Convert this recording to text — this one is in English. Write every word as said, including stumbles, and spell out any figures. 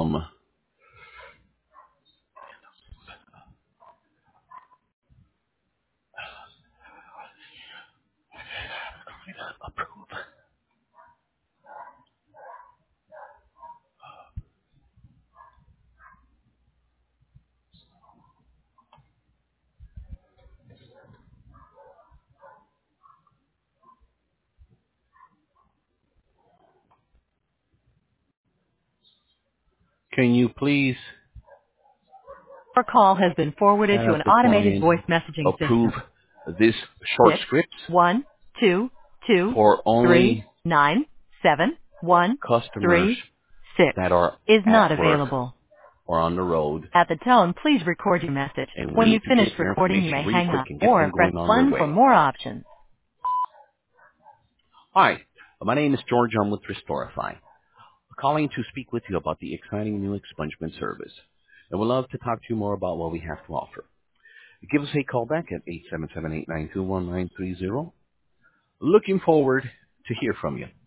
Um, approve. Can you please Your call has been forwarded to have an the automated client voice messaging approve system. this short Six script one two two for three only nine seven one customers three six that are is at not work available. or on the road, At the tone, please record your message. and we When need you've to finished get their recording, you information may really hang quick up and get or them press going on their one for way. more options. Hi, my name is George. I'm with Restorify, calling to speak with you about the exciting new expungement service. And we'd love to talk to you more about what we have to offer. Give us a call back at eight seven seven, eight nine two, one nine three zero. Looking forward to hear from you.